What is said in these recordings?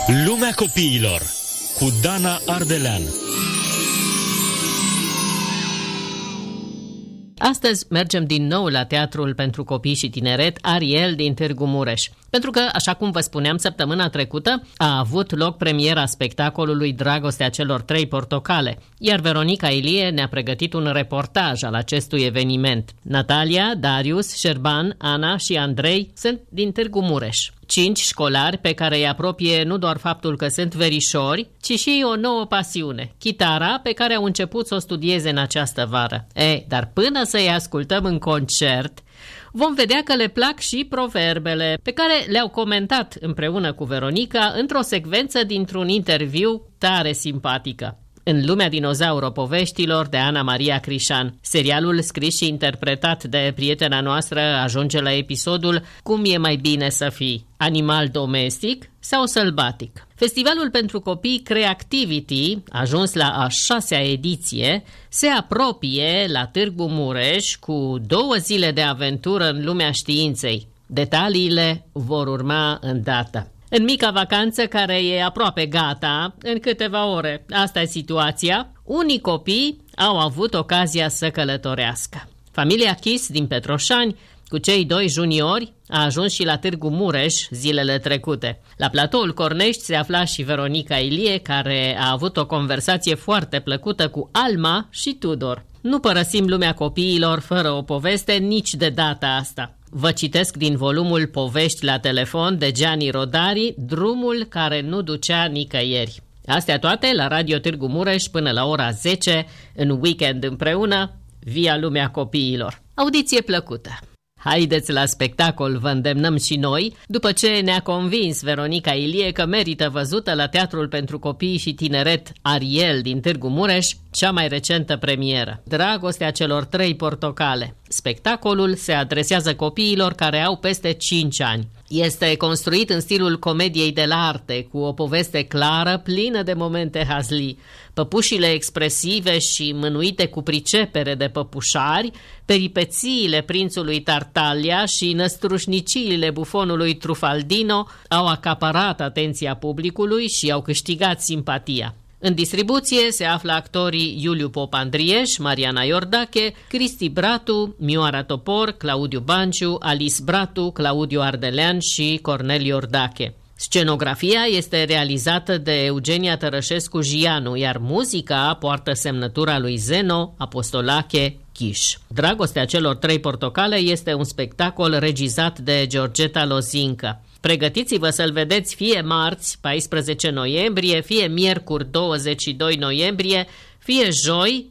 Lumea copiilor cu Dana Ardelean. Astăzi mergem din nou la Teatrul pentru Copii și Tineret Ariel din Târgu Mureș. Pentru că, așa cum vă spuneam, săptămâna trecută a avut loc premiera spectacolului Dragostea celor trei portocale, iar Veronica Ilie ne-a pregătit un reportaj al acestui eveniment. Natalia, Darius, Șerban, Ana și Andrei sunt din Târgu Mureș. 5 școlari pe care îi apropie nu doar faptul că sunt verișori, ci și o nouă pasiune, chitara, pe care au început să o studieze în această vară. Dar până să-i ascultăm în concert, vom vedea că le plac și proverbele, pe care le-au comentat împreună cu Veronica într-o secvență dintr-un interviu tare simpatică. În lumea dinozauro-poveștilor de Ana Maria Crișan. Serialul scris și interpretat de prietena noastră ajunge la episodul Cum e mai bine să fii, animal domestic sau sălbatic. Festivalul pentru copii Creativity, ajuns la a 6-a ediție, se apropie la Târgu Mureș cu 2 zile de aventură în lumea științei. Detaliile vor urma îndată. În mica vacanță care e aproape gata, în câteva ore, asta e situația, unii copii au avut ocazia să călătorească. Familia Chis din Petroșani, cu cei 2 juniori, a ajuns și la Târgu Mureș zilele trecute. La platoul Cornești se afla și Veronica Ilie, care a avut o conversație foarte plăcută cu Alma și Tudor. Nu părăsim lumea copiilor fără o poveste nici de data asta. Vă citesc din volumul Povești la telefon de Gianni Rodari, Drumul care nu ducea nicăieri. Astea toate la Radio Târgu Mureș până la ora 10, în weekend împreună, via lumea copiilor. Audiție plăcută! Haideți la spectacol, vă îndemnăm și noi, după ce ne-a convins Veronica Ilie că merită văzută la Teatrul pentru Copii și Tineret Ariel din Târgu Mureș cea mai recentă premieră, Dragostea celor trei portocale. Spectacolul se adresează copiilor care au peste 5 ani. Este construit în stilul comediei de la arte, cu o poveste clară, plină de momente hazlii. Păpușile expresive și mânuite cu pricepere de păpușari, peripețiile prințului Tartaglia și năstrușniciile bufonului Trufaldino au acaparat atenția publicului și au câștigat simpatia. În distribuție se află actorii Iuliu Pop-Andrieș, Mariana Iordache, Cristi Bratu, Mioara Topor, Claudiu Banciu, Alice Bratu, Claudiu Ardelean și Cornel Iordache. Scenografia este realizată de Eugenia Tărășescu-Gianu, iar muzica poartă semnătura lui Zeno Apostolache Chiș. Dragostea celor trei portocale este un spectacol regizat de Georgeta Lozincă. Pregătiți-vă să-l vedeți fie marți, 14 noiembrie, fie miercuri, 22 noiembrie, fie joi,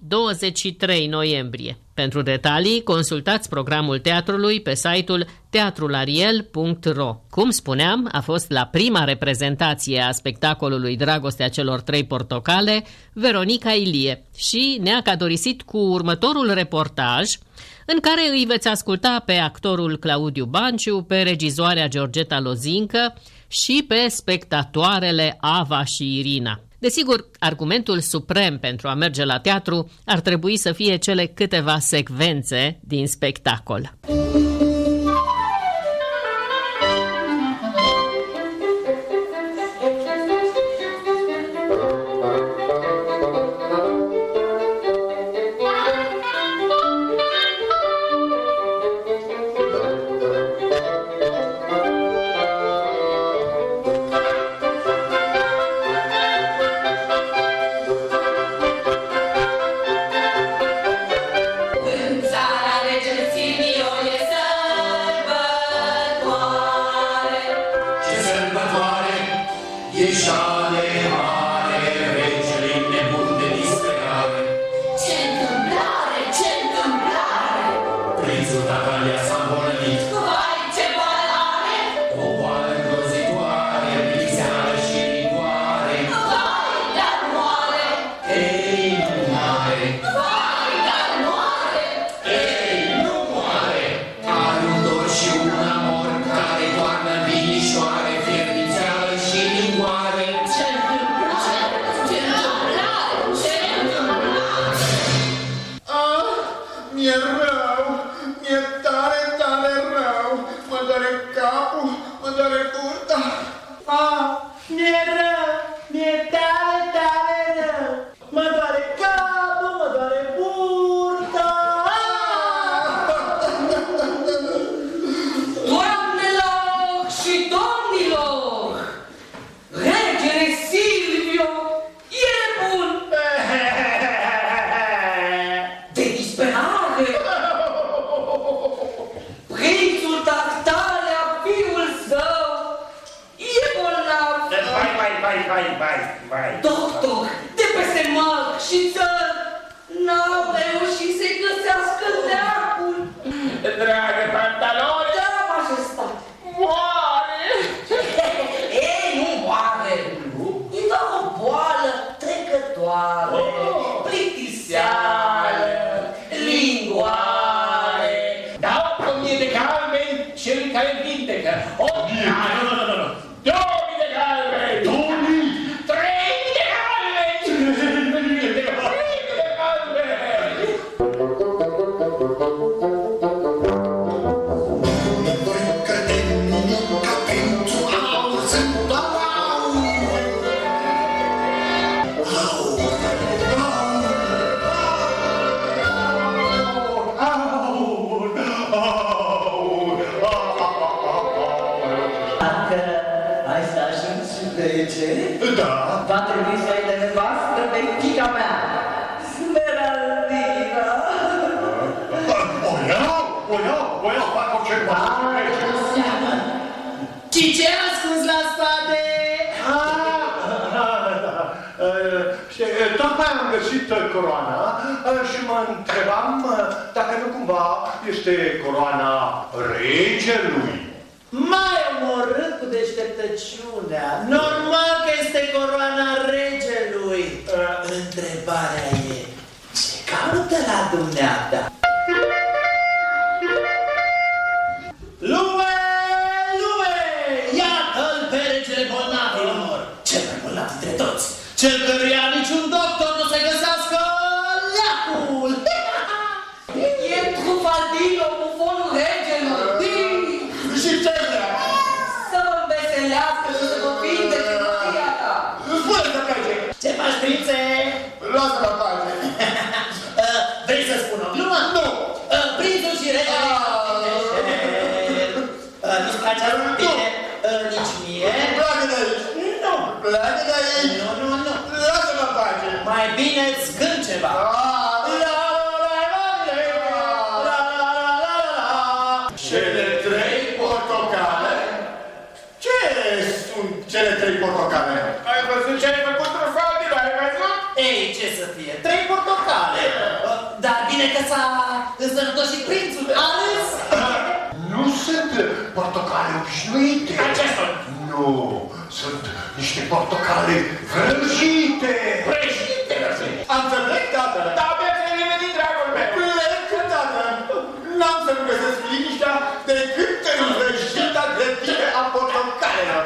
23 noiembrie. Pentru detalii, consultați programul teatrului pe site-ul teatrulariel.ro. Cum spuneam, a fost la prima reprezentație a spectacolului Dragostea celor trei portocale Veronica Ilie și ne-a cadorisit cu următorul reportaj, în care îi veți asculta pe actorul Claudiu Banciu, pe regizoarea Georgeta Lozincă și pe spectatoarele Ava și Irina. Desigur, argumentul suprem pentru a merge la teatru ar trebui să fie cele câteva secvențe din spectacol. vai. Doctor, de peste mag și țări, n-au reușit să-i găsească leacul. Dragă pantaloni! Da, majestate. Moare! Ei, nu moare! E doar o boală trecătoare, plictiseală, lingoare. Dau 1000 de galbeni celui care vindecă. 1000! 2000 de galbeni! 2000! 3000 de galbeni! 3000 de galbeni! Da. Va trebui să-i de nevastă pe fiica mea, Smeraldina. O iau, fac orice seamă. Și ce ascuns la spate? Tocmai am găsit coroana și mă întrebam dacă nu cumva este coroana regelui. Mai omorât cu deșteptăciunea. Normal că este coroana regelui. Întrebarea e, ce caută la dumneata? Lume! Iată-l pe regele bolnavilor! Cel mai bolnav dintre toți! Cel căruia niciun doctor nu se găsească leacul! E Trufaldino, bufonul regelui! Și ce? Să mă înveselească și să mă vindece măria ta! Spune să plece! Ce faci, prințe? Lasă la pace! Vrei să spun o glumă? Nu! Prințul și regele... Nu-ți place asta? Bine, nici mie. Pleacă de aici! Nu! Pleacă de aici! Nu! Lasă la pace! Mai bine îți gând ceva! Cele 3 portocale? Ce sunt cele 3 portocale? Ai văzut ce ai făcut, Trufaldino? Ai văzut? Ei, ce să fie? 3 portocale! Dar bine că s-a însănătos și prințul, a râs! Nu sunt portocale obișnuite. Acestea! Nu, sunt niște portocale vrăjite. Prăjite, Am înțeles, tată? Da, abia ți-ai revenit, dragul meu! Plec, tată! N-am să-mi găsesc liniștea decât în vrăjita grădină a portocalelor.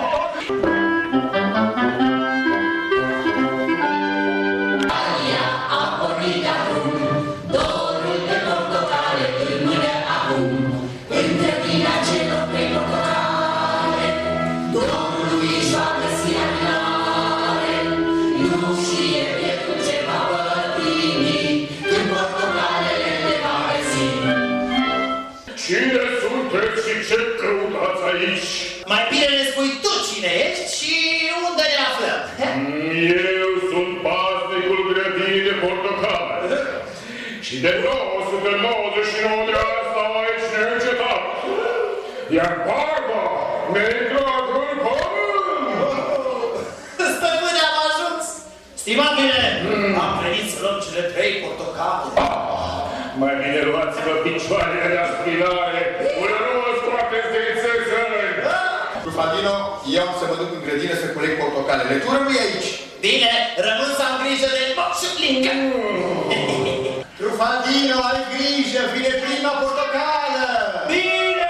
A pornit acum, dorul de portocale îl mână acum, în grădina celor 3 portocale, dorului și-a găsit aminare, nu știe pieptul ce va pătimi, când portocalele le va găsi. Cine sunteți și ce căutați aici? Mai bine ne spui tu cine ești și unde ne aflăm. Eu sunt paznicul grădinii de portocale. Și de 999 de ani stau aici neîncetat. Iar barba mi-a intrat în pământ. Stăpâne, am ajuns! Stimatele, am venit să luăm cele 3 portocale. Mai bine luați-vă picioarele de aspirare, până nu vă scoateți din țățări. Trufaldino, eu am să mă duc în grădină să coleg portocalele. Tu rămâi aici. Bine, rămân să am grijă de moșulică. Trufaldino, ai grijă, vine prima portocală. Bine!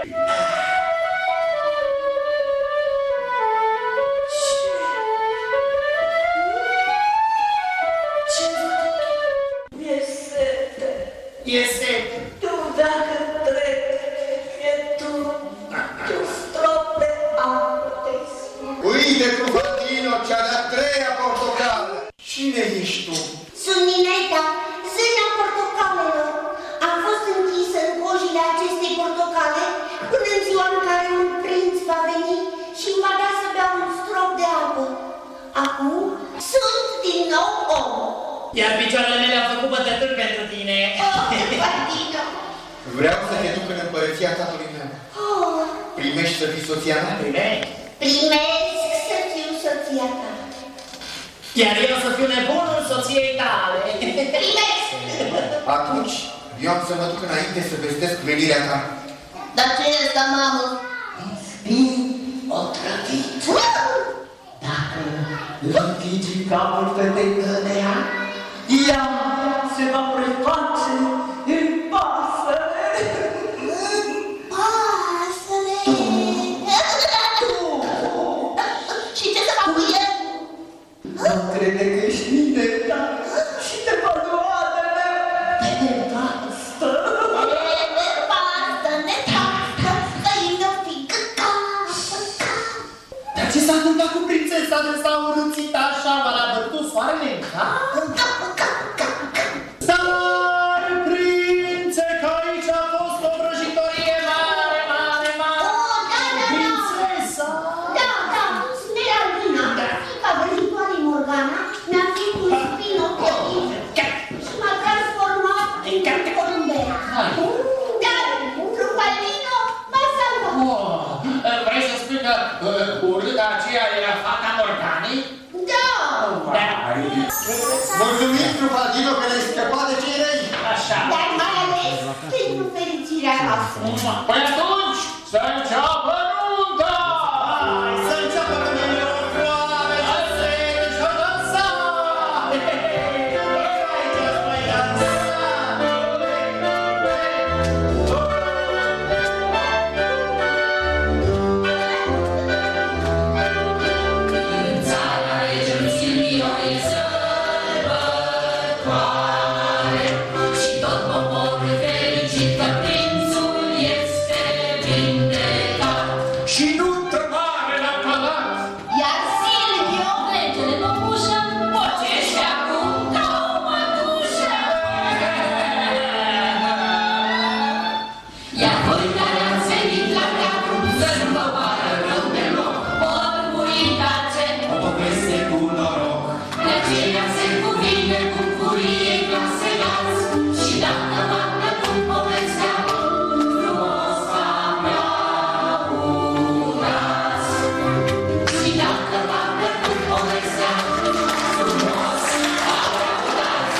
Ce văd? E sete. E sete. Tu dacă treci, e tu strop de apă te spun. Uite, Trufaldino, cea de-a 3-a portocală. Cine ești tu? Sunt Nineta, zâna portocalelor. Am fost închisă în cojile acestei portocale până în ziua în care un prinț va veni și îmi va da să beau un strop de apă. Acum sunt din nou om. Iar picioarele mele au făcut bătături pentru tine. Oh, Trufaldino! Vreau să te duc în împărăția tatălui meu. Oh, Primești să fii soția mea? Primești? primesc să fiu soția Iar eu să fiu nebunul soției tale. Primești! Atunci, eu am să mă duc înainte să vestesc venirea ta. Dar ce e asta, mamă? O trăvit. Dacă înfigi capul fetei tălea, ea se va preface în pasăre. Pasăre! Și ce să fac cu el? Nu crede că ești mineta și te va lua de nevastă. Dar ce s-a întâmplat cu prințesa de s-a urâțit așa? V-a bătut soarele în cap? Dar, prințe, că aici a fost o vrăjitorie mare, mare, mare. Prințesa! Da, Smeraldina, fiica vrăjitoarei Morgana, mi-a făcut un spinochii și m-a transformat în porumbea. Dar Trufaldino m-a salvat. Vrei să spui că urâta aceea era fata Morganei? Da! Mulțumim, Trufaldino, că ne-ai scăpat de cei răi. Așa. Dar mai ales pentru fericirea noastră. Păi atunci, să înceapă nunta! Să înceapă meniul floare, să se și-o dansa! Aici mai dansa! În țara regelui Silvio e sărbătoare și tot poporul fericit că prințul este vindecat. Și nuntă mare la palat! Iar Silvio, regele păpușă, pocește acum ca o mătușă. Iar voi care ați venit la teatru, să nu vă pară rău deloc, ori uitați o poveste cu noroc. De aceea se cuvine bucurie ca să dați și dacă v-a plăcut povestea, frumos aplaudați. Și dacă v-a plăcut povestea, frumos aplaudați.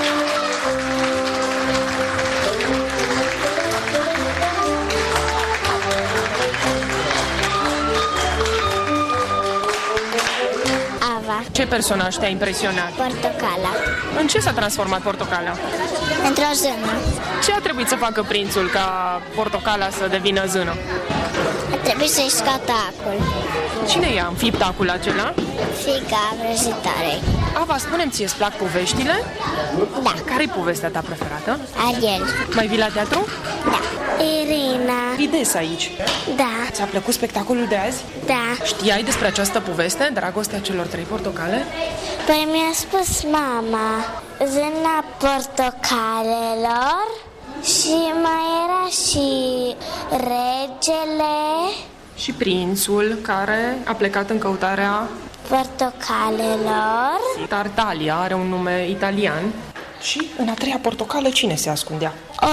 Ava, Ce personaj te-a impresionat? portocala, În ce s-a transformat Portocala? într-o zână. Ce a trebuit să facă prințul ca Portocala să devină zână? A trebuit să-i scoată acul. Cine i-a înfipt acul acela? Fiica vrăjitoarei. Ava, spune-mi, ție îți plac poveștile? Da. Care-i povestea ta preferată? Ariel. Mai vii la teatru? Da. Irina. Vii des aici. Da. Ți-a plăcut spectacolul de azi? Da. Știai despre această poveste, Dragostea celor 3 portocale? Păi mi-a spus mama, zâna portocalelor și mai era și regele Și prințul care a plecat în căutarea portocalelor. Tartaglia, are un nume italian. Și în a treia portocală cine se ascundea? O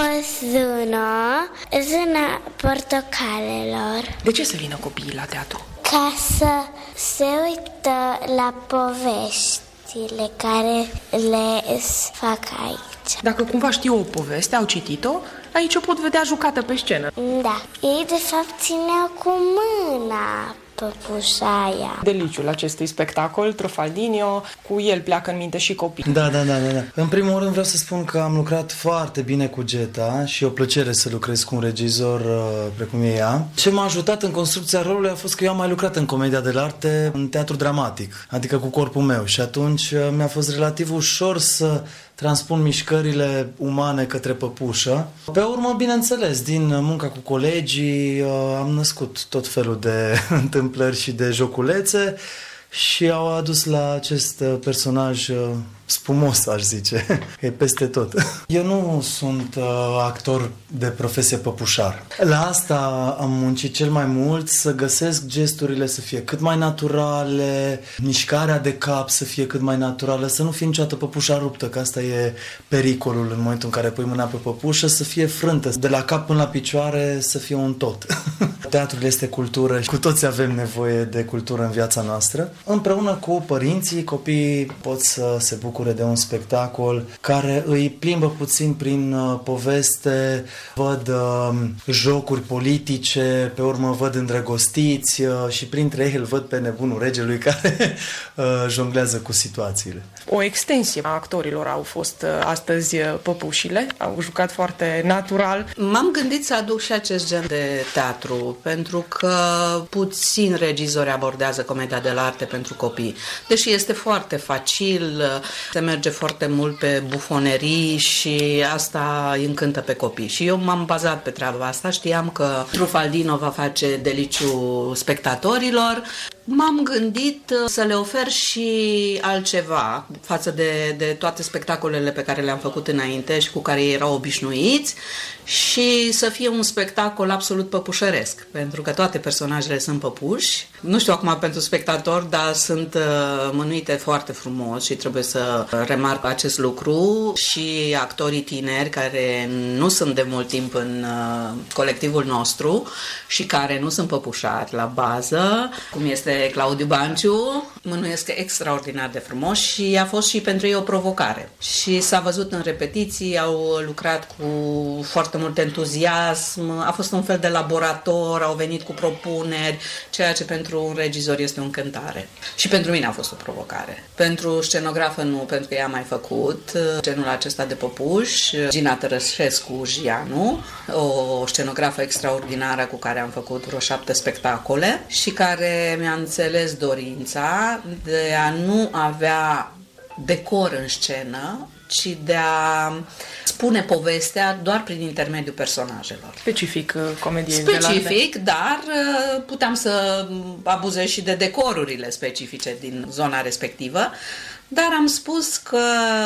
zâna portocalelor. De ce să vină copiii la teatru? Ca să se uită la poveștile care le fac aici. Dacă cumva știu o poveste, au citit-o, aici o pot vedea jucată pe scenă. Da, ei de fapt țineau cu mâna păpușa aia. Deliciul acestui spectacol, Trufaldino, cu el pleacă în minte și copii. Da. În primul rând vreau să spun că am lucrat foarte bine cu Geta și e o plăcere să lucrez cu un regizor precum e ea. Ce m-a ajutat în construcția rolului a fost că eu am mai lucrat în comedia de arte, în teatru dramatic, adică cu corpul meu, și atunci mi-a fost relativ ușor să transpun mișcările umane către păpușă. Pe urmă, bineînțeles, din munca cu colegii am născut tot felul de întâmplări și de joculețe și au adus la acest personaj spumos, aș zice. E peste tot. Eu nu sunt actor de profesie păpușar. La asta am muncit cel mai mult, să găsesc gesturile să fie cât mai naturale, mișcarea de cap să fie cât mai naturală, să nu fie niciodată păpușa ruptă, că asta e pericolul în momentul în care pui mâna pe păpușă, să fie frântă, de la cap până la picioare să fie un tot. Teatrul este cultură și cu toți avem nevoie de cultură în viața noastră. Împreună cu părinții, copiii pot să se bucure de un spectacol care îi plimbă puțin prin poveste, văd jocuri politice, pe urmă văd îndrăgostiți și printre ei îl văd pe nebunul regelui care jonglează cu situațiile. O extensie a actorilor au fost astăzi păpușile, au jucat foarte natural. M-am gândit să aduc și acest gen de teatru, pentru că puțin regizori abordează comedia de la arte pentru copii. Deși este foarte facil, se merge foarte mult pe bufonerii și asta îi încântă pe copii. Și eu m-am bazat pe treaba asta, știam că Trufaldino va face deliciu spectatorilor. M-am gândit să le ofer și altceva față de toate spectacolele pe care le-am făcut înainte și cu care ei erau obișnuiți și să fie un spectacol absolut păpușăresc, pentru că toate personajele sunt păpuși. Nu știu acum pentru spectator, dar sunt mânuite foarte frumos și trebuie să remarc acest lucru și actorii tineri care nu sunt de mult timp în colectivul nostru și care nu sunt păpușari la bază, cum este Claudiu Banciu, mânuiesc extraordinar de frumos și a fost și pentru ei o provocare. Și s-a văzut în repetiții, au lucrat cu foarte mult entuziasm, a fost un fel de laborator, au venit cu propuneri, ceea ce pentru un regizor este o încântare. Și pentru mine a fost o provocare. Pentru scenografă nu, pentru că ea a mai făcut genul acesta de păpuși, Gina Tărășescu Gianu, o scenografă extraordinară cu care am făcut vreo 7 spectacole și care mi-a înțeles dorința de a nu avea decor în scenă, ci de a spune povestea doar prin intermediul personajelor. Specific comediei Specific, dar puteam să abuzez și de decorurile specifice din zona respectivă, dar am spus că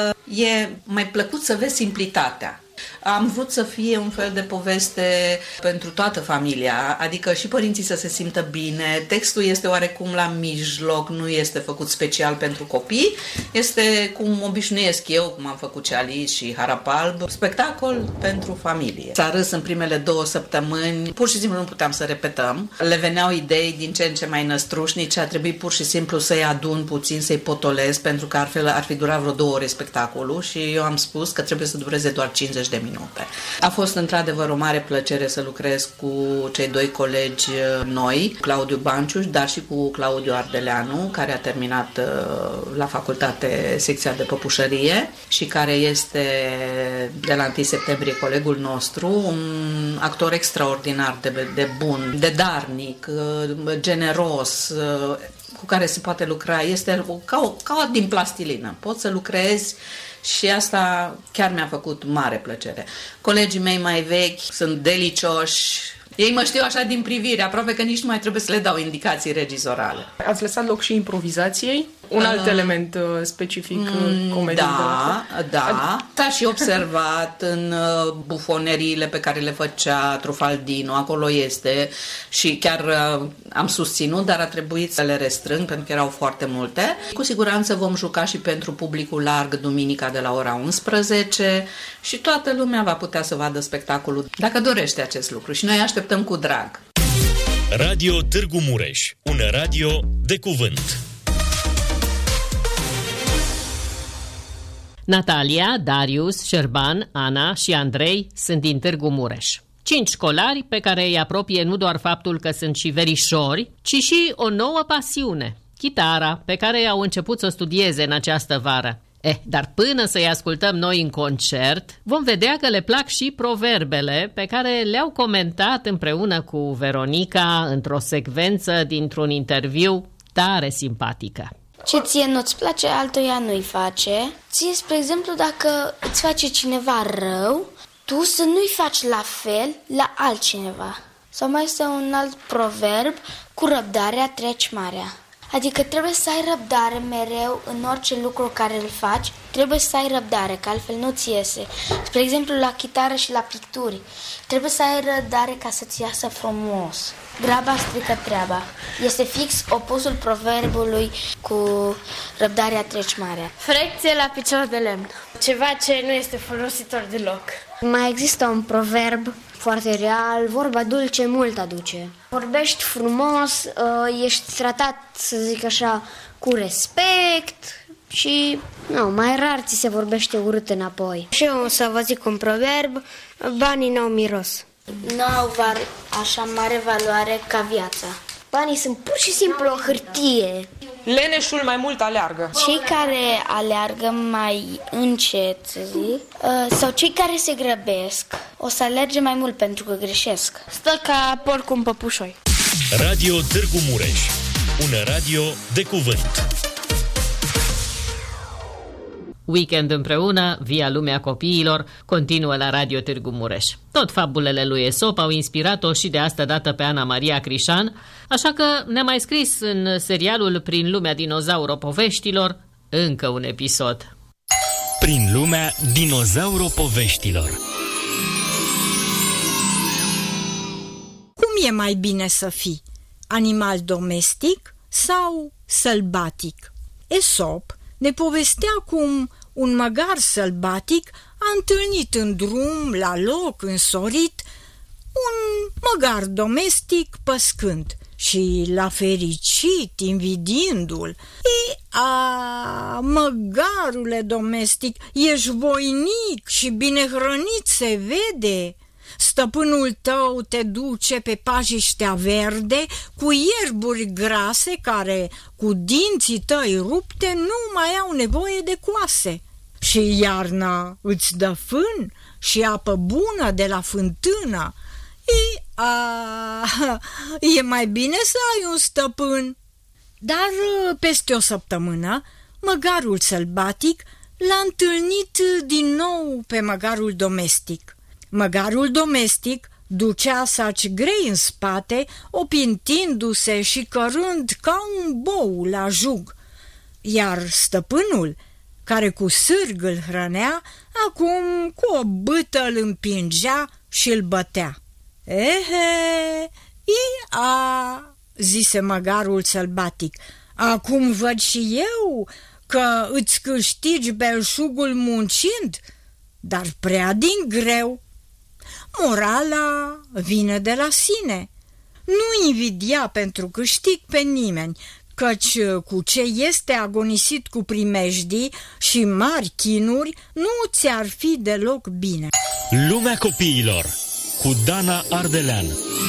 e mai plăcut să vezi simplitatea. Am vrut să fie un fel de poveste pentru toată familia, adică și părinții să se simtă bine. Textul este oarecum la mijloc, nu este făcut special pentru copii, este cum obișnuiesc eu, cum am făcut și Alice și Harapalb, spectacol pentru familie. S-a râs în primele 2 săptămâni, pur și simplu nu puteam să repetăm. Le veneau idei din ce în ce mai năstrușnice, a trebuit pur și simplu să-i adun puțin, să-i potolesc, pentru că altfel ar fi durat vreo 2 ore spectacolul și eu am spus că trebuie să dureze doar 50 de minute. A fost într-adevăr o mare plăcere să lucrez cu cei 2 colegi noi, Claudiu Banciu, dar și cu Claudiu Ardeleanu, care a terminat la facultate secția de păpușărie și care este de la 1 septembrie colegul nostru, un actor extraordinar de bun, de darnic, generos, cu care se poate lucra. Este ca din plastilină. Poți să lucrezi și asta chiar mi-a făcut mare plăcere. Colegii mei mai vechi sunt delicioși. Ei mă știu așa din privire, aproape că nici nu mai trebuie să le dau indicații regizorale. Ați lăsat loc și improvizației? Un alt element specific comediei. Da. S-a și observat în bufoneriile pe care le făcea Trufaldino, acolo este și chiar am susținut, dar a trebuit să le restrâng pentru că erau foarte multe. Cu siguranță vom juca și pentru publicul larg duminica de la ora 11 și toată lumea va putea să vadă spectacolul dacă dorește acest lucru și noi așteptăm cu drag. Radio Târgu Mureș, un radio de cuvânt. Natalia, Darius, Șerban, Ana și Andrei sunt din Târgu Mureș. 5 școlari pe care îi apropie nu doar faptul că sunt și verișori, ci și o nouă pasiune, chitara, pe care au început să o studieze în această vară. Dar până să-i ascultăm noi în concert, vom vedea că le plac și proverbele pe care le-au comentat împreună cu Veronica într-o secvență dintr-un interviu tare simpatică. Ce ție nu-ți place, altuia nu-i face. Ție, spre exemplu, dacă îți face cineva rău, tu să nu-i faci la fel la altcineva. Sau mai este un alt proverb, cu răbdarea treci marea. Adică trebuie să ai răbdare mereu în orice lucru care îl faci. Trebuie să ai răbdare, că altfel nu-ți iese. Spre exemplu, la chitară și la picturi. Trebuie să ai răbdare ca să-ți iasă frumos. Graba strică treaba. Este fix opusul proverbului cu răbdarea treci marea. Frecție la picior de lemn. Ceva ce nu este folositor deloc. Mai există un proverb foarte real, vorba dulce mult aduce. Vorbești frumos, ești tratat, să zic așa, cu respect și mai rar ți se vorbește urât înapoi. Și eu o să vă zic un proverb, banii n-au miros. Nu au așa mare valoare ca viața. Banii sunt pur și simplu o hârtie. Leneșul mai mult aleargă. Cei care aleargă mai încet, să zic, sau cei care se grăbesc, o să alerge mai mult pentru că greșesc. Stă ca porc un păpușoi. Radio Târgu Mureș, un radio de cuvânt. Weekend împreună, via lumea copiilor, continuă la Radio Târgu Mureș. Tot fabulele lui Esop au inspirat-o și de asta dată pe Ana Maria Crișan, așa că ne-a mai scris în serialul Prin lumea dinozauropoveștilor încă un episod. Prin lumea dinozauropoveștilor. Cum e mai bine să fii? Animal domestic sau sălbatic? Esop ne povestea cum un măgar sălbatic a întâlnit în drum, la loc, însorit, un măgar domestic păscând și l-a fericit, invidiindu-l. Măgarule domestic, ești voinic și bine hrănit se vede. Stăpânul tău te duce pe pajiștea verde cu ierburi grase care, cu dinții tăi rupte, nu mai au nevoie de coase. Și iarna îți dă fân și apă bună de la fântână. E mai bine să ai un stăpân. Dar peste o săptămână, măgarul sălbatic l-a întâlnit din nou pe măgarul domestic. Măgarul domestic ducea saci grei în spate, opintindu-se și cărând ca un bou la jug, iar stăpânul, care cu sârg îl hrănea, acum cu o bâtă îl împingea și îl bătea. Zise măgarul sălbatic, acum văd și eu că îți câștigi belșugul muncind, dar prea din greu. Morala vine de la sine. Nu invidia pentru câștig pe nimeni, căci cu ce este agonisit cu primejdii și mari chinuri, nu ți-ar fi deloc bine. Lumea copiilor cu Dana Ardelean.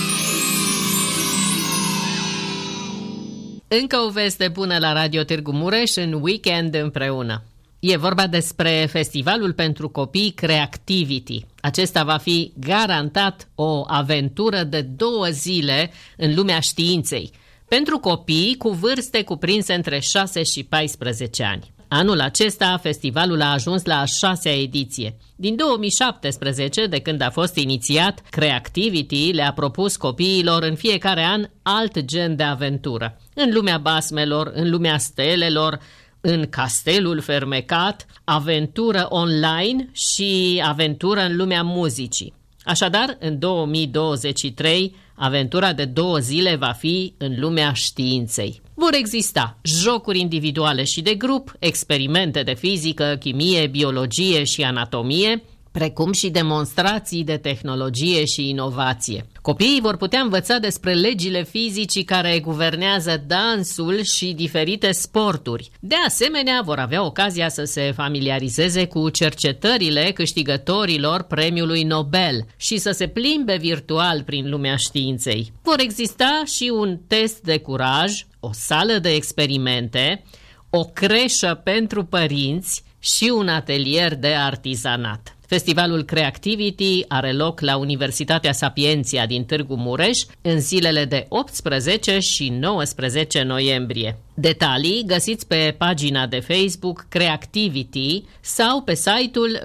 Încă o veste bună la Radio Târgu Mureș în Weekend împreună. E vorba despre festivalul pentru copii Creativity. Acesta va fi garantat o aventură de 2 zile în lumea științei, pentru copii cu vârste cuprinse între 6 și 14 ani. Anul acesta, festivalul a ajuns la a 6-a ediție. Din 2017, de când a fost inițiat, Creativity le-a propus copiilor în fiecare an alt gen de aventură. În lumea basmelor, în lumea stelelor, în castelul fermecat, aventură online și aventură în lumea muzicii. Așadar, în 2023, aventura de 2 zile va fi în lumea științei. Vor exista jocuri individuale și de grup, experimente de fizică, chimie, biologie și anatomie, precum și demonstrații de tehnologie și inovație. Copiii vor putea învăța despre legile fizicii care guvernează dansul și diferite sporturi. De asemenea, vor avea ocazia să se familiarizeze cu cercetările câștigătorilor premiului Nobel și să se plimbe virtual prin lumea științei. Vor exista și un test de curaj, o sală de experimente, o creșă pentru părinți și un atelier de artizanat. Festivalul Creativity are loc la Universitatea Sapienția din Târgu Mureș în zilele de 18 și 19 noiembrie. Detalii găsiți pe pagina de Facebook Creativity sau pe site-ul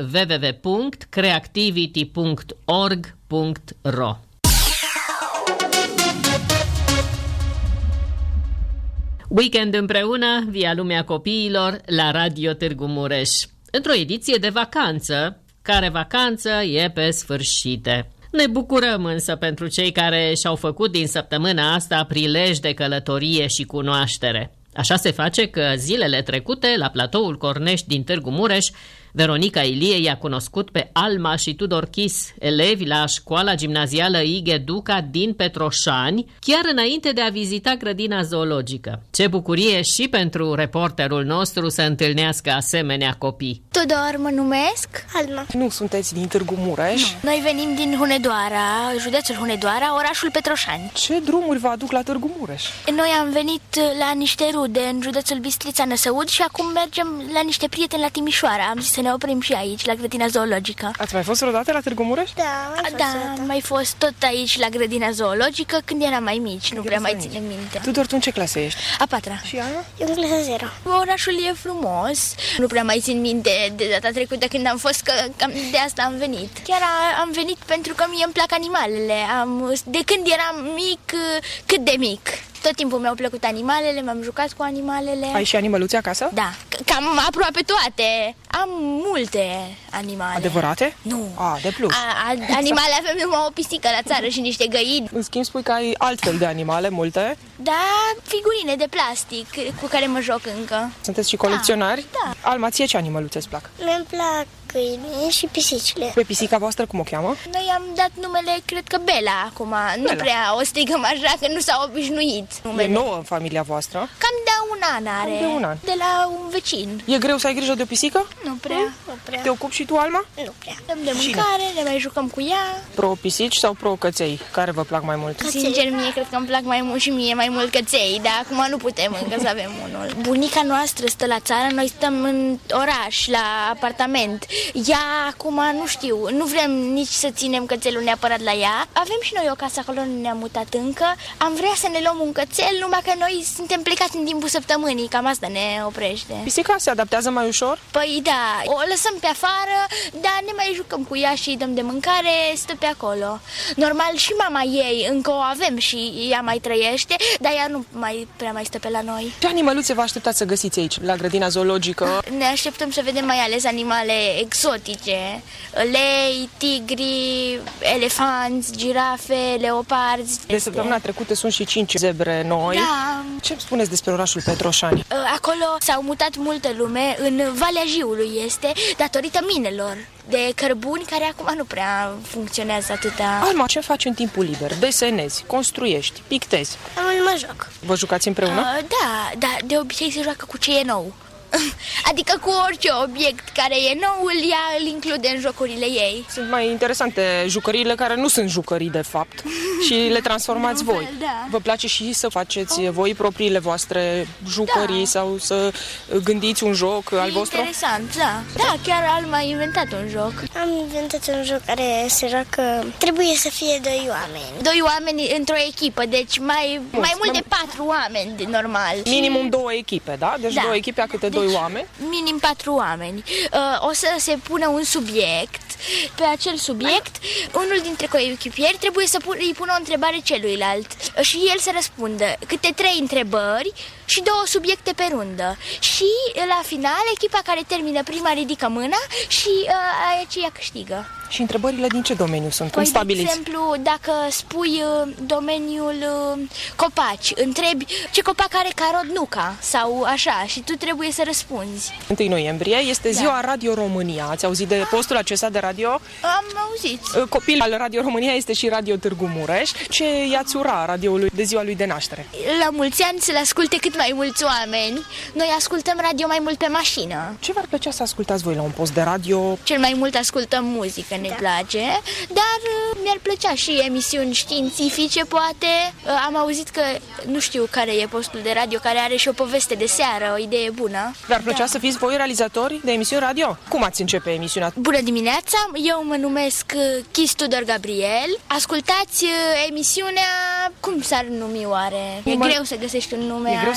www.creativity.org.ro. Weekend împreună, via lumea copiilor, la Radio Târgu Mureș. Într-o ediție de vacanță, care vacanță e pe sfârșite. Ne bucurăm însă pentru cei care și-au făcut din săptămâna asta prilej de călătorie și cunoaștere. Așa se face că zilele trecute, la platoul Cornești din Târgu Mureș, Veronica Ilie i-a cunoscut pe Alma și Tudor Chis, elevi la școala gimnazială Ighe Duca din Petroșani, chiar înainte de a vizita grădina zoologică. Ce bucurie și pentru reporterul nostru să întâlnească asemenea copii. Tudor mă numesc. Alma. Nu sunteți din Târgu Mureș? Nu. Noi venim din Hunedoara, județul Hunedoara, orașul Petroșani. Ce drumuri vă aduc la Târgu Mureș? Noi am venit la niște rude în județul Bistrița, Năsăud, și acum mergem la niște prieteni la Timișoara. Am zis să ne oprim și aici, la grădina zoologică. Ați mai fost vreodată la Târgu Mureș? Am mai fost tot aici la grădina zoologică când eram mai mici, nu prea mai ținem minte. Tudor, tu în ce clasă ești? A 4-a. Și Ana? Eu în clasa 0. Orașul e frumos, nu prea mai țin minte de data trecută când am fost, că cam de asta am venit. Chiar am venit pentru că mie îmi plac animalele. De când eram mic, cât de mic. Tot timpul mi-au plăcut animalele, m-am jucat cu animalele. Ai și animăluțe acasă? Da, cam aproape toate. Am multe animale. Adevărate? Nu. De plus. Animale avem numai o pisică la țară și niște găini. În schimb spui că ai altfel de animale, multe? Da, figurine de plastic cu care mă joc încă. Sunteți și colecționari? Da. Alma, ție ce animăluțe îți plac? Mi-mi plac câinii și pisicile. Pe pisica voastră cum o cheamă? Noi am dat numele, cred că Bela acum. Bela. Nu prea o strigăm așa, că nu s-au obișnuit. E nouă în familia voastră? Cam de un an are. De un an. De la un vecin. E greu să ai grijă de o pisică? Nu prea. Nu prea. Te ocupi și tu, Alma? Nu prea. Dăm de mâncare, ne mai jucăm cu ea. Pro-pisici sau pro-căței? Care vă plac mai mult? Sincer, mie cred că îmi plac mai mult și mie mai mult căței, dar acum nu putem încă să avem unul. Bunica noastră stă la țară, noi stăm în oraș, la apartament. Ea acum, nu știu, nu vrem nici să ținem cățelul neapărat la ea. Avem și noi o casă acolo, nu ne-am mutat încă. Am vrea să ne luăm un cățel, numai că noi suntem plecați în timpul săptămânii, cam asta ne oprește. Pisica se adaptează mai ușor? Păi da, o lăsăm pe afară, dar ne mai jucăm cu ea și îi dăm de mâncare, stă pe acolo. Normal și mama ei încă o avem și ea mai trăiește, dar ea nu prea mai stă pe la noi. Ce animăluțe vă așteptați să găsiți aici, la grădina zoologică? Ne așteptăm să vedem mai ales animale exotice, lei, tigri, elefanți, girafe, leoparzi. De săptămâna trecută sunt și 5 zebre noi. Da. Ce îmi spuneți despre orașul Petroșani? Acolo s-au mutat multă lume, în Valea Jiului este, datorită minelor de cărbuni care acum nu prea funcționează atâta. Alma, ce faci în timpul liber? Desenezi, construiești, pictezi? Mă joc. Vă jucați împreună? Da, de obicei se joacă cu ce e nou. Adică cu orice obiect care e nou, ea îl include în jocurile ei. Sunt mai interesante jucăriile care nu sunt jucării de fapt și le transformați voi. Da. Vă place și să faceți voi propriile voastre jucării sau să gândiți un joc al vostru? Interesant, da. Da, chiar Alma a inventat un joc. Am inventat un joc care se joacă, trebuie să fie 2 oameni. 2 oameni într-o echipă, deci mai mult de 4 oameni, normal. Minimum 2 echipe, da? Deci 2 echipe a câte 2 oameni? Minim 4 oameni. O să se pună un subiect. Pe acel subiect, unul dintre coechipieri trebuie să îi pună o întrebare celuilalt și el să răspundă câte 3 întrebări și 2 subiecte pe rundă. Și la final, echipa care termină prima ridică mâna și aceea câștigă. Și întrebările din ce domeniu sunt? Cum De stabiliți? exemplu, dacă spui domeniul copaci, întrebi ce copac are ca rod nuca sau așa și tu trebuie să răspunzi. 1 noiembrie este ziua Radio România. Ați auzit de postul acesta de radio? Am auzit. Copil al Radio România este și Radio Târgu Mureș. Ce i-ați ura radioului de ziua lui de naștere? La mulți ani să-l asculte cât mai mulți oameni. Noi ascultăm radio mai mult pe mașină. Ce v-ar plăcea să ascultați voi la un post de radio? Cel mai mult ascultăm muzică, ne place, dar mi-ar plăcea și emisiuni științifice, poate. Am auzit că, nu știu care e postul de radio, care are și o poveste de seară, o idee bună. V-ar plăcea să fiți voi realizatori de emisiuni radio? Cum ați începe emisiunea? Bună dimineața, eu mă numesc Chis Tudor Gabriel. Ascultați emisiunea, cum s-ar numi oare? E greu să găsești un nume. E greu să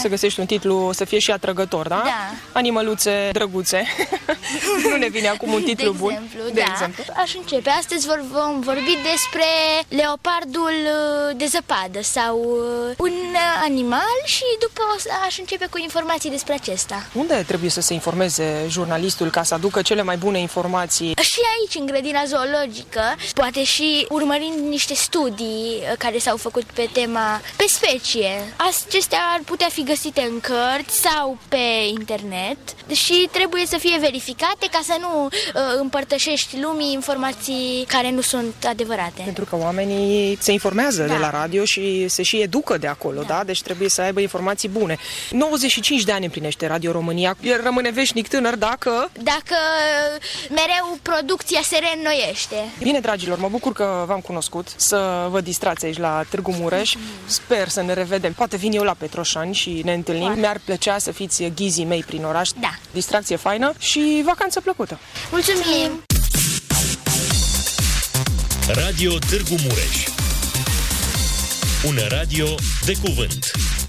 să găsești un titlu să fie și atrăgător, da? Da. Animăluțe drăguțe. Nu ne vine acum un titlu bun. De exemplu. Aș începe. Astăzi vom vorbi despre leopardul de zăpadă sau un animal și după aș începe cu informații despre acesta. Unde trebuie să se informeze jurnalistul ca să aducă cele mai bune informații? Și aici, în grădina zoologică, poate și urmărind niște studii care s-au făcut pe tema, pe specie. Acestea ar putea fi găsite în cărți sau pe internet și trebuie să fie verificate ca să nu împărtășești lumii informații care nu sunt adevărate. Pentru că oamenii se informează de la radio și se și educă de acolo, da? Deci trebuie să aibă informații bune. 95 de ani împlinește Radio România. El rămâne veșnic tânăr dacă mereu producția se reînnoiește. Bine, dragilor, mă bucur că v-am cunoscut, să vă distrați aici la Târgu Mureș. Sper să ne revedem. Poate vin eu la Petroșani și ne întâlnim. Mi-ar plăcea să fiți ghizii mei prin oraș. Da. Distracție faină și vacanță plăcută. Mulțumim! Radio Târgu Mureș. Un radio de cuvânt.